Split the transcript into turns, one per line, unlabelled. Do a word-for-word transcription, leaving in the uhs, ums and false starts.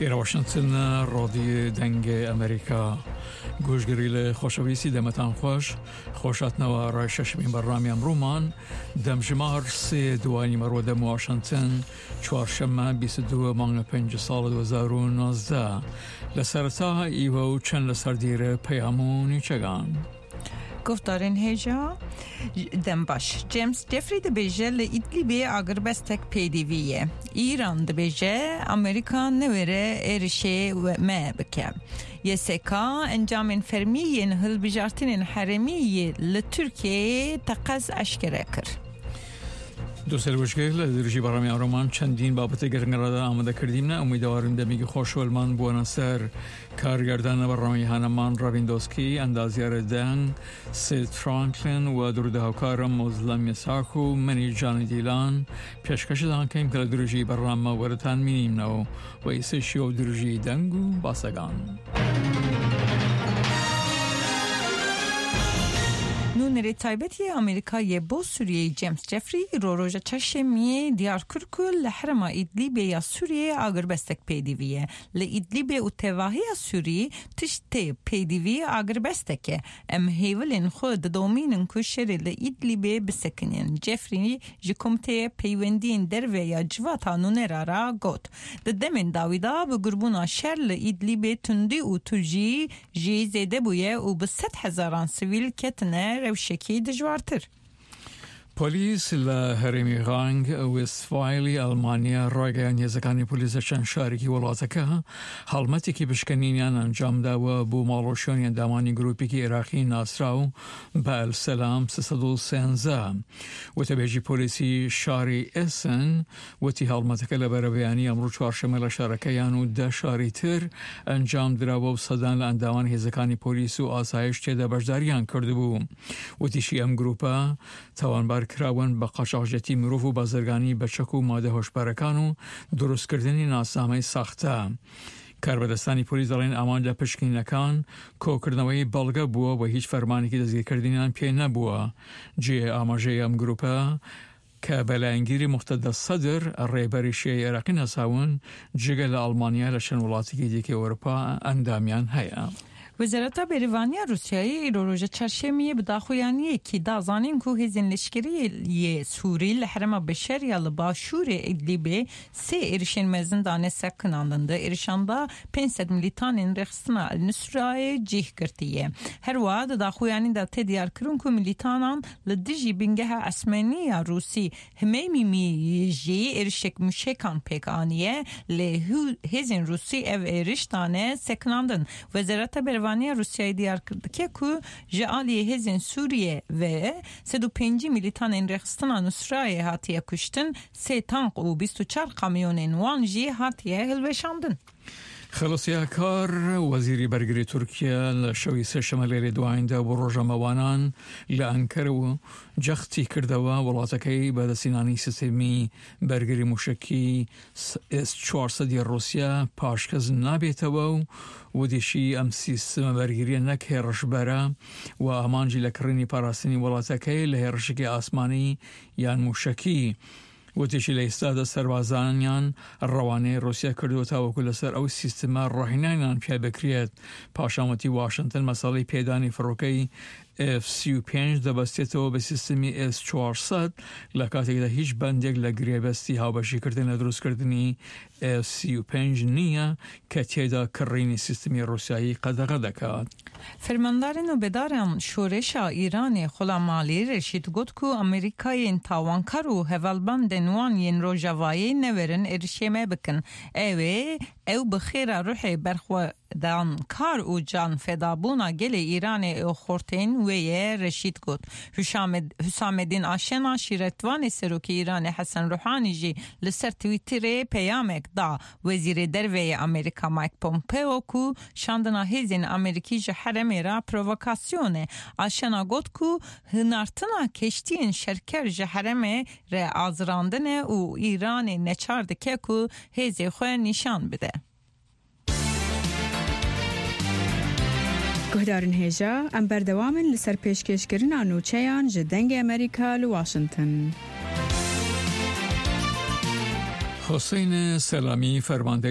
إلى واشنطن رادیو دنگ امریکا گوشگریل خوشویسی دمتان خوش خوشاتنا و رای ششمین برنامه امرومان دم جمار سی دوانی مرود واشنطن چهارشنبه بیست و دو مانگ پنج سال دو هزار و نوزده لسرتا ایو چند لسردیر پیامونی چگان
گفتارن هجا دم باش جیمز جفری دبیجه لإدلیبی آگر بستک پیدیویه ایران دبیجه امریکا نوره ارشه و ما بکه یسکا انجام فرمیه هل بجارتین حرمیه لترکیه تقص اشکره کر
دوستان وشکل درجی برنامه امرومان چندین بابت گرنگراده آماده کردیم نه امیدوارم دمیگ خوشحالمان بوناسر کارگردان برنامه هنمان راویندوسکی اندازیار دنگ سید فرانکلین و درود هاوکارم مزلم یساکو منی جان دیلان پیشکش دهان که امکان درجی برنامه ورتان مینیم نو و ایسشی و درجی دنگو باسگان
نونری تایبتی آمریکای با سوریه جیمز جفری رو روژه چشمی دیار کرکل لحرم ایدلیبی یا سوریه آگر بستک پیدیویه لإدلیبی و تواهی سوری تشتی پیدیوی آگر بستکه ام هیولین خود دومینن کشری لإدلیبی بسکنین جفری جکمته پیوندین دروی یا جواتا نونر را گوت ددمین داویدا بگربونا شر لإدلیبی تندی و ترجی جی زیده بویه و بست هزاران سویل کتنه روشکی دجوارتر
پلیس لهرمی غانگ وستفالی آلمانیا رایگان یزکانی پلیس چند شارکی ولاتکه حالمتی که بشکنینیان انجام داو بو مالوشونی اندامانی گروپی که عراقی ناسراو با السلام سیصد و سیزده و تبیجی پلیسی شاری اسن و تی حالمتک لبربیانی امرو چهارشنبه لشارکیان و ده شاری تر انجام دراو صدان لاندامان یزکانی پلیس و آسایش تیده بجداریان کرده بو و تیشی ام گروپا توانبار کراون با قاچاقچی مرو و بازرگانی بچک و ماده هوشبرکان و درست کردنی ناسنامه ساخته کاربردستانی پلیس دارن امان ده پشکینکان کوکردنوی بلگه بوا و هیچ فرمانی که دزگیر کردنیان پی نبوا جی آماجه ام گروپا که بلانگیری مقتدى الصدر الرئيبري شيء عراقي نساون جگل آلمانیا لشن ولاتی که دیگه اروپا اندامیان هیا
وزارت بریوانی روسیایی روژه چهارشنبه به داخویانی که دازانین که هزین لشکری سوری لحرم بشر یا لباشور ادلیبه سه ارشن مزندان سکناندنده ارشاندا پانصد ملیتانین رخصنا النصرای جیه کرتیه هر واد داخویانی دا تدیار کرن که ملیتانان لدیجی بینگه اسمانی روسی همیمی میجی ارشک مشکان پیکانیه له هزین روسی او ارشتانه سکناندن وزارت بریوانی روسیای دیار کرد که که جعالی هزین سوریه و سد و پنجی میلیتان این رخستان نصرای هاتیه کشتن سه تانق و بیست و چار کامیون وانجی هاتیه هلوشاندن
خلاصی کار وزیری برگری ترکیه لشوی سه شمالی دوائنده و روژا موانان لانکر و جختی کرده و ولاتکی بعد سینانی سیستمی برگری موشکی اس چهارصد روسیه پاشکز نبیته و و دیشی ام سیستم برگری نکهرش بره و امانجی لکرنی پاراستنی ولاتکی لهرشکی آسمانی یان موشکی و تیشی لیستاد سربازانیان روانه روسیه کردو تا و کل سر او سیستم راهینان پیا بکریت پاشامتی واشنطن مسئله پیدانی فروکی اف سی و پنج دبستیتو به سیستمی اس چهارصد لکاتی که هیچ بندیگ لگریه بستی ها باشی کردن درست کردنی اف سی و پنج نیه که تیدا کرینی سیستمی روسیایی قدقه دکاد
فرماندارن و بدارم شورش ایران خلامالی رشید گفت که امریکای تاوانکار و هوالبند نوان ین روژاوایی نورن ارشیمه بکن اوه او بخیر روحی برخوا دان کار و جان فدابونا گل ایران او خورتین ویه رشید گفت حسام الدین آشنا شیرتوان سروکی ایران حسن روحانی جی لسر تویتر پیامک دا وزیر دروی امریکا مایک پومپئو کو شاندنا هزین امریکی جه حرمی را پرووکاسیونه آشنا گفت کو هنارتنا کشتین شرکر جه حرمی را آزراندن و ایران نچارد که کو هزی خواه نشان بده
گهدارن هیجا ام بردوامن لسر پیشکشکرین آنوچهان جدنگ امریکا لواشنطن
حسین سلامی فرمانده